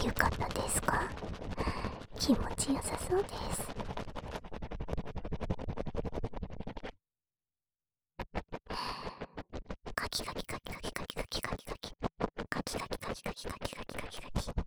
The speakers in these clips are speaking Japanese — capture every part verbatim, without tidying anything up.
よかったですか？気持ちよさそうです。カキカキカキカキカキカキカキカキカキカキカキカキカキカキカキカキカキ。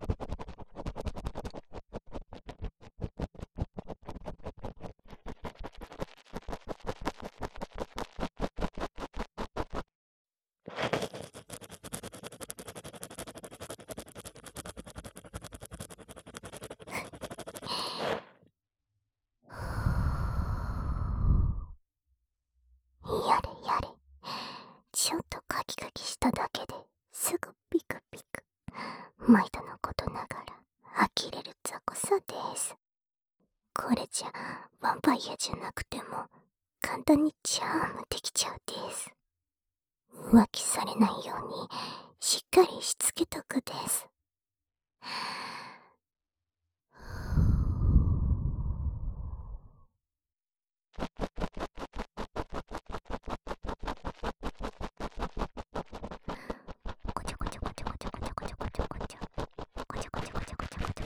やれやれ、ちょっとカキカキしただけですぐピクピク。毎度のことながら呆れる雑魚さです。これじゃヴァンパイアじゃなくても簡単にチャームできちゃうです。浮気されないようにしっかりしつけとくです。こちょこちょこちょこちょこちょこちょこちょこちょこちょこちょこちょこちょこちょこちょこちょこちょ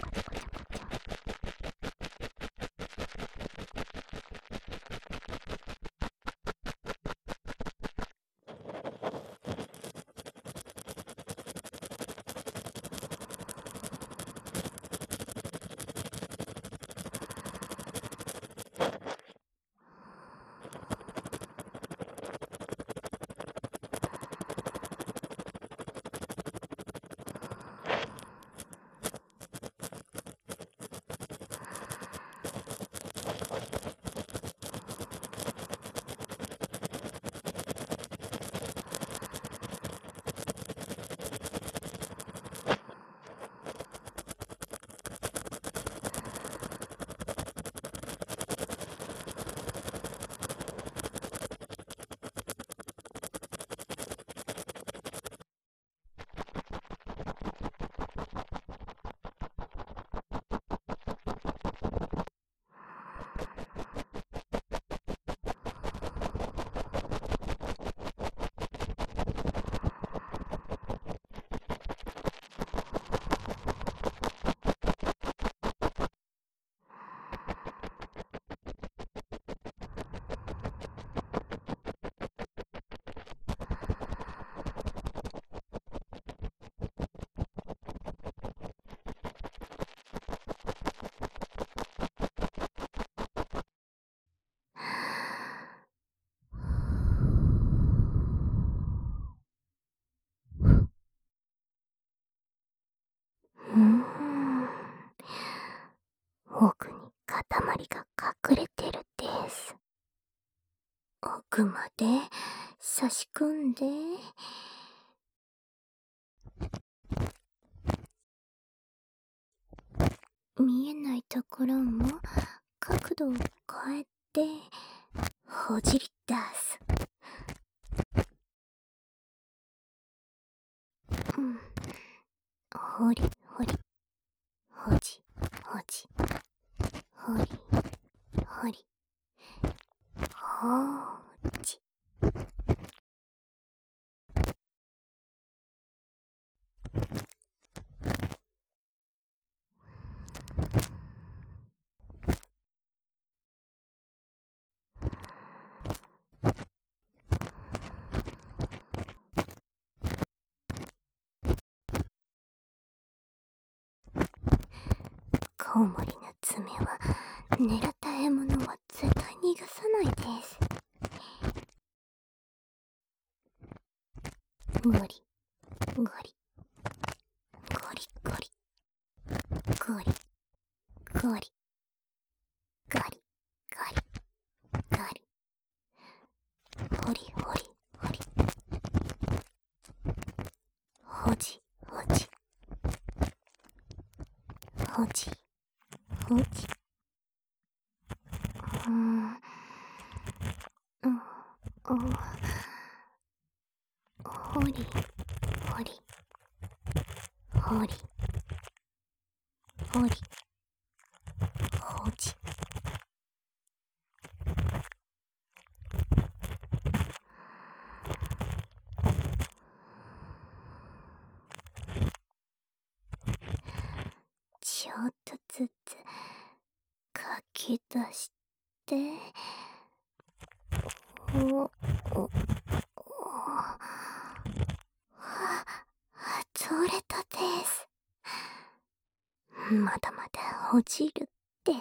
うーん、奥に塊が隠れてるです。奥まで差し込んで、見えないところも角度を変えてほじり出す。うん、ほりほり、ほじほじ、ほりほり、ほーじ。コウモリの爪は狙った獲物は絶対逃がさないです。ゴリゴリゴリゴリゴリゴリゴリゴリゴリゴリ、ほりほりほり、ほじほじ、ほじほじ。うーん、うん、ほりほりほりほりほじ。 き出して、お、お、お、は、取れたです。まだまだ落ちるです。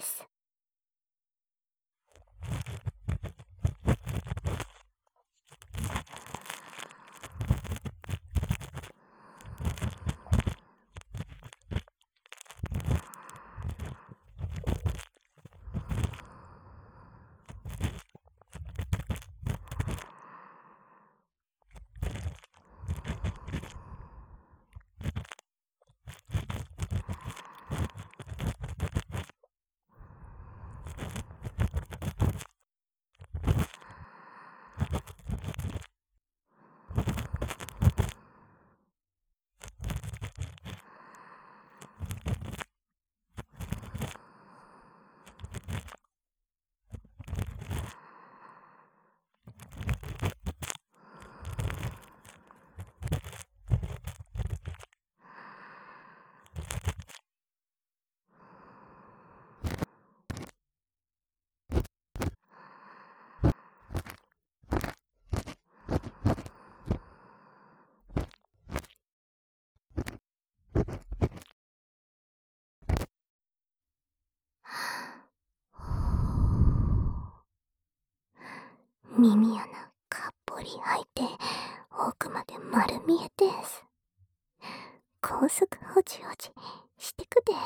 耳穴かっぽり開いて奥まで丸見えです。高速ほじほじしてくです。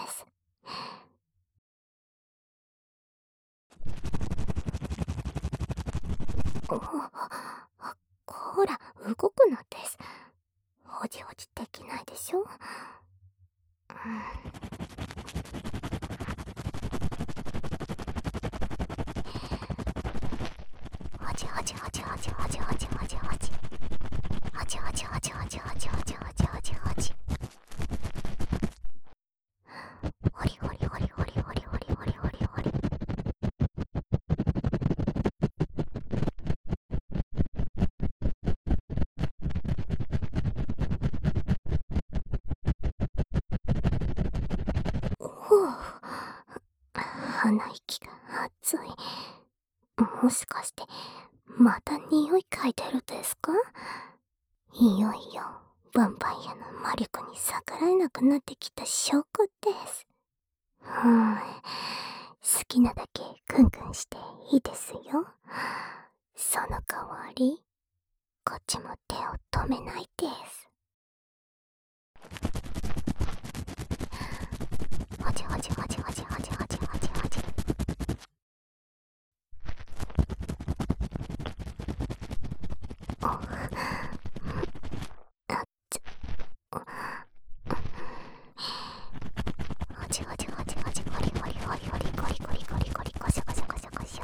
お、こら動くのです。ほじほじできないでしょ。うん、ほじほじほじほじほじほじほじほじほじほじほじほじほじほじほじほじほじほりほりほりほりほりほりほりほりほり。ほう、鼻息が熱い。もしかしてまた匂い嗅いでるですか？いよいよヴァンパイアの魔力に逆らえなくなってきた証拠です。うーん、好きなだけクンクンしていいですよ。その代わりこっちも手を止めないです。ほじほじほじほじほじほじほじほじ。お、あっち、ほじほじほじほじほりほりほりほりゴリゴリゴリゴリゴショゴショゴショゴショ。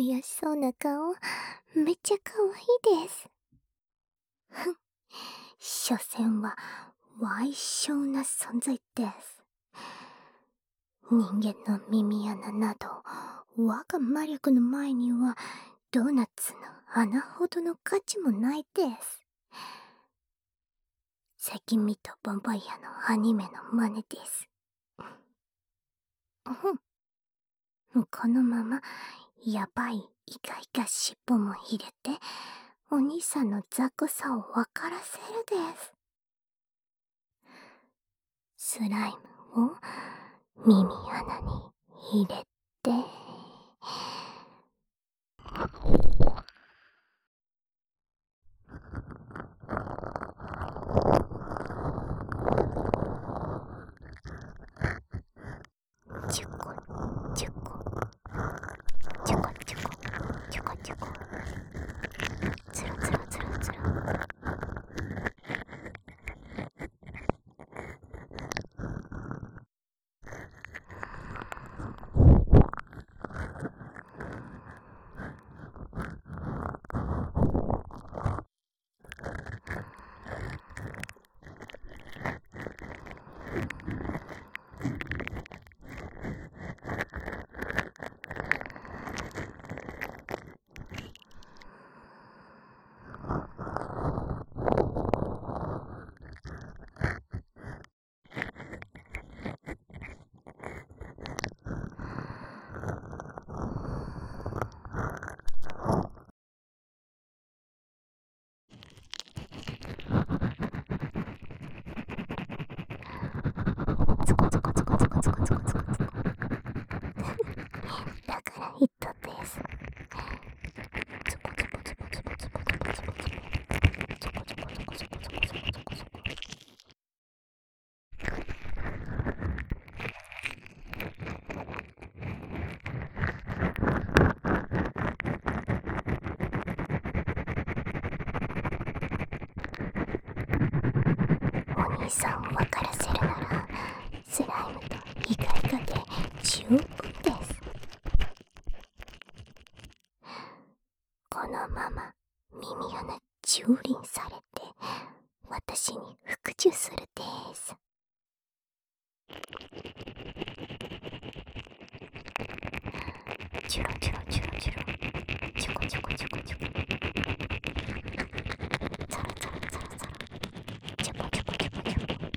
悔しそうな顔、めっちゃ可愛いです。ふん、所詮は、矮小な存在です。人間の耳穴など、我が魔力の前には、ドーナツの穴ほどの価値もないです。関見とヴァンパイアのアニメの真似です。うん。このまま、やばいイカイカ尻尾も入れて、お兄さんの雑魚さを分からせるです。スライムを耳穴に入れて、チュコチュコチュコチュコチュコチュコ、ツルツルツルツル。ツコツコツコツコツコツコツコツコ。だから言ったです。ツコツコツコツコツコツコツコツコツコツコツコツコツコツコツコ。お兄さんを分からせるなら、スライムとイカイカで十分です。このまま耳穴蹂躙されて、私に服従するです。チュロチュロチュロチュロ、チュコチュコチュコチュコ、ザラザラザラザラ、チュコチュコチュコチュコ。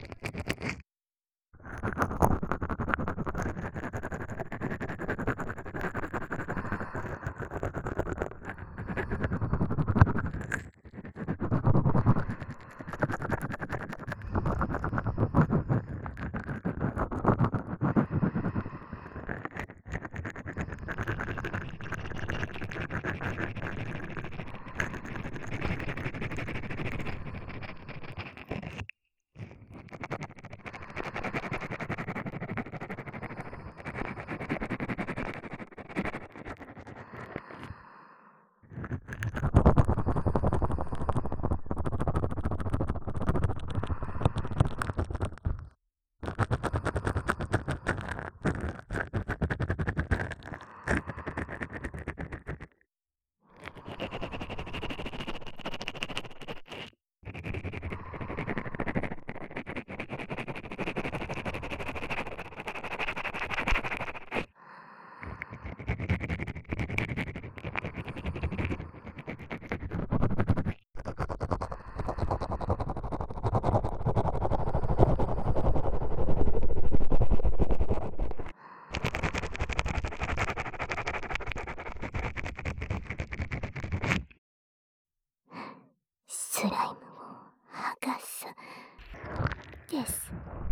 スライムを剥がすです。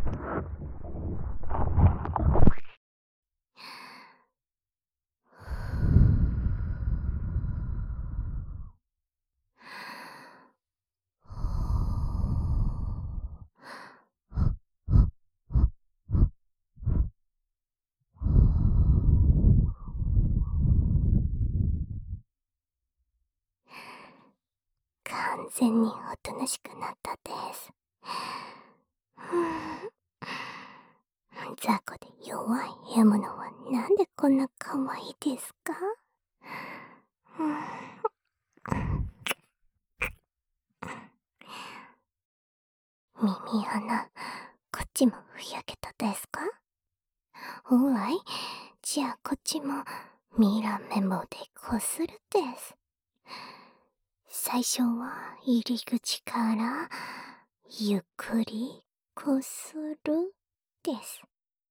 完全におとなしくなったです。雑魚で弱い獲物はなんでこんな可愛いですか？ 耳穴、こっちもふやけたですか？おーらい、じゃあこっちもミラー綿棒でこするです。最初は入り口からゆっくりこするです。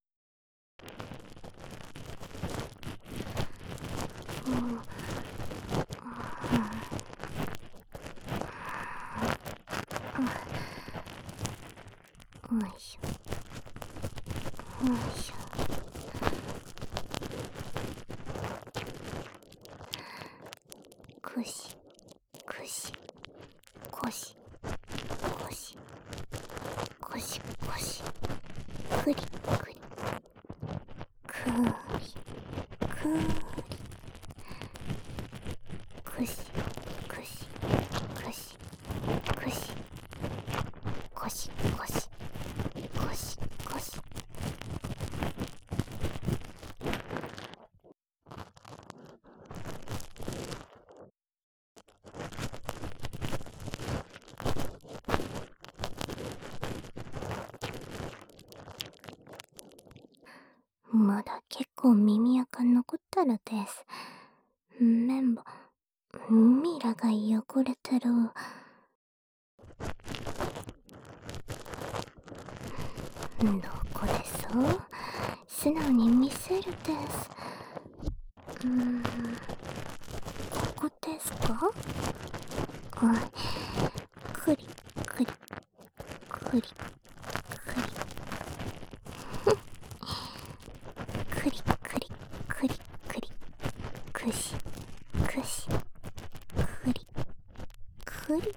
うん、うん、よいしょ、よいしょ。くしくしこしこしこしこし、くりくりくーりくーり、くしくしくしくし、こしこしこしこし。まだ結構耳垢残ったるです。綿棒、ミラが汚れてる。どこです素直に見せるです。うーん、ここですか？はい。くりくりくりくりくりくりくりくり、くしくしくりくり。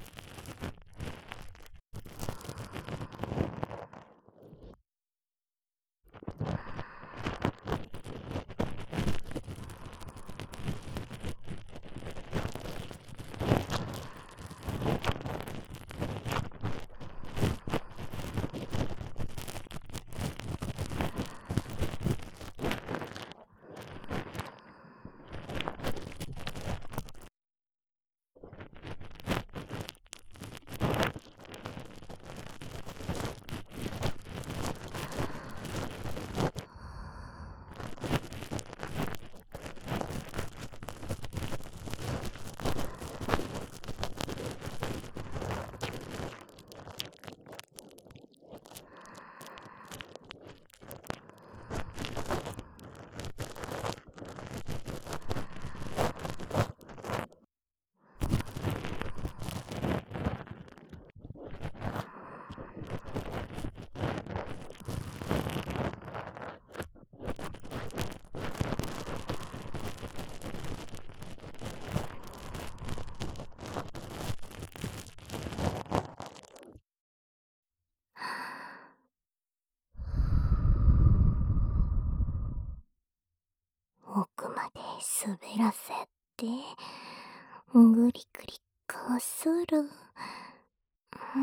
奥まで滑らせてぐりぐりこする。うん、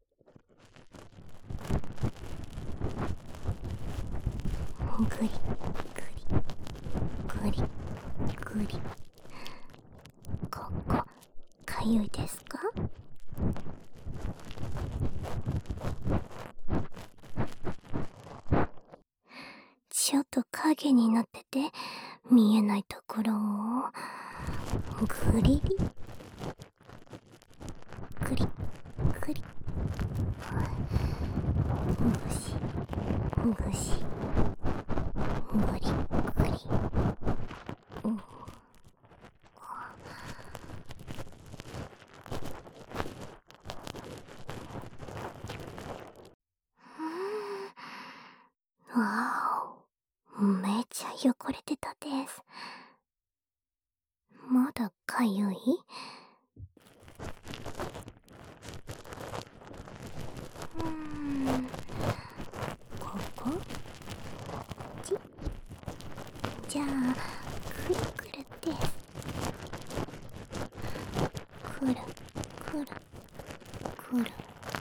ぐりぐりぐりぐり。ここかゆいですか？ちょっと影になってて見えないところをぐりりぐりぐり、ぐしぐしぐりぐり、うん、わお、めっちゃ汚れてたです。まだかゆい？うーん、ここ？ちじゃあくるくるです。くるくるくるくる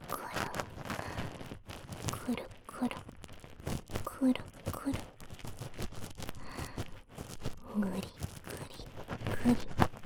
くるくるくるくる、ぐりぐりぐり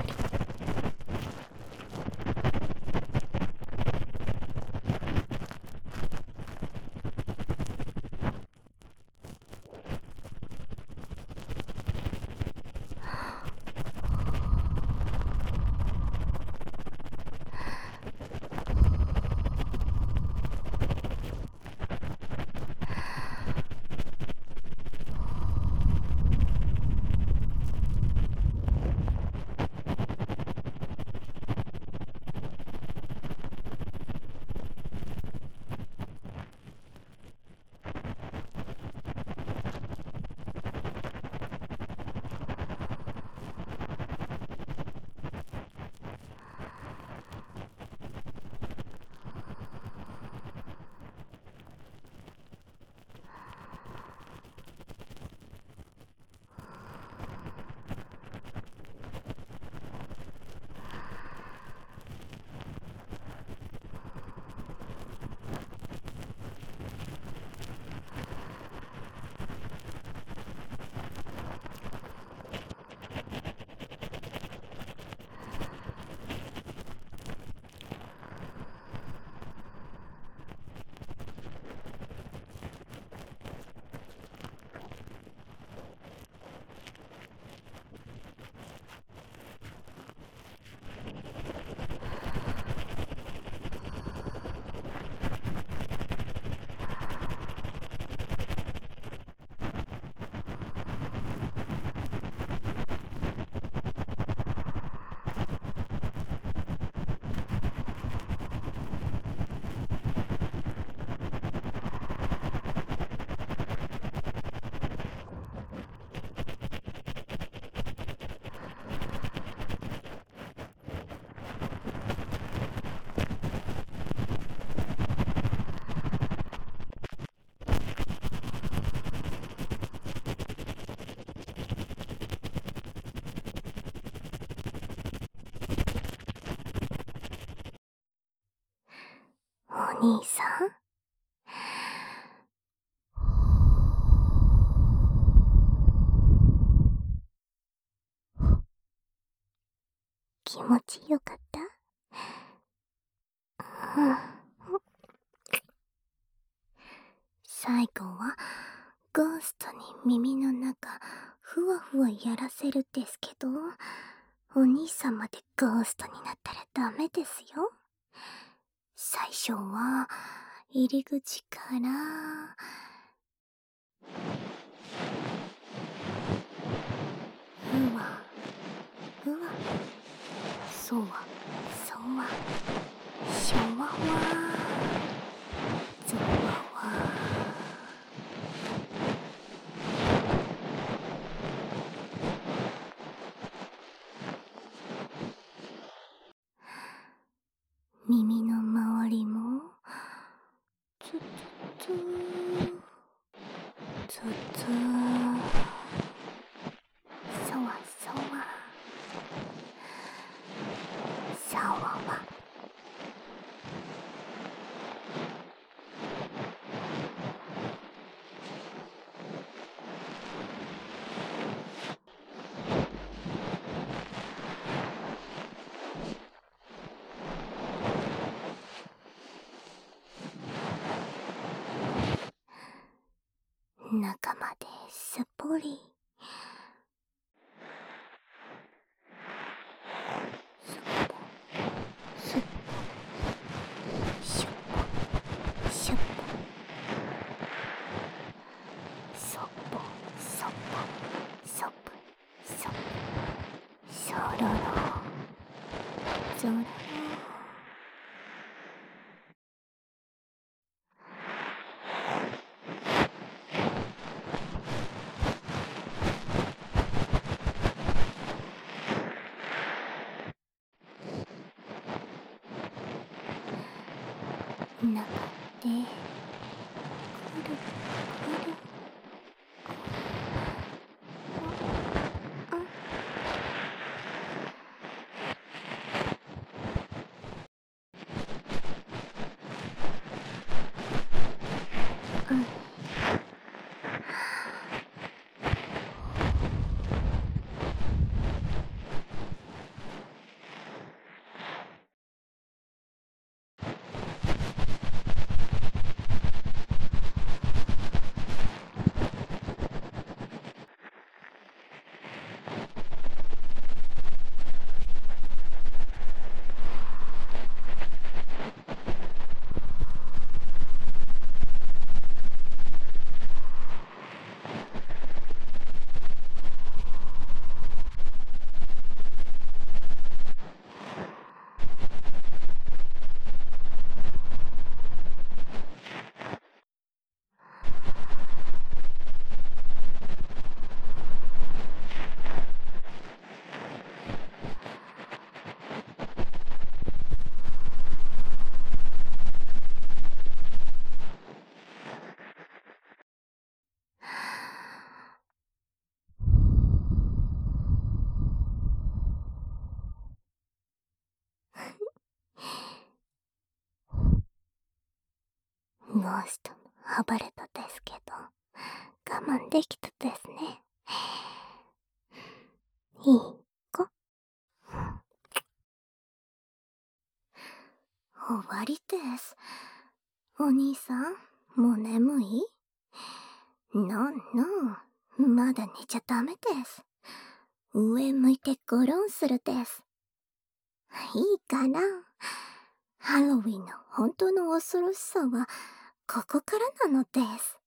お兄さん、気持ちよかった？うん。最後はゴーストに耳の中ふわふわやらせるですけど、お兄さんまでゴーストになったらダメですよ。 最初は入り口からふわふわ、そわそわ、しょわわ、ぞわわ。耳の周りもつつつつつ、そわそわ、さわわ。中まですっぽり、すっぽすっぽ、しゅっぽしゅっぽ、そっぽそっぽそっぽそっぽ、そろろぞろろ。中でくるくる、ああ、うん。ゴーストも暴れたですけど、我慢できたですね。いいか、終わりです。お兄さん、もう眠い？ノンノン、まだ寝ちゃダメです。上向いてゴロンするです。いいかな。ハロウィンの本当の恐ろしさはここからなのです。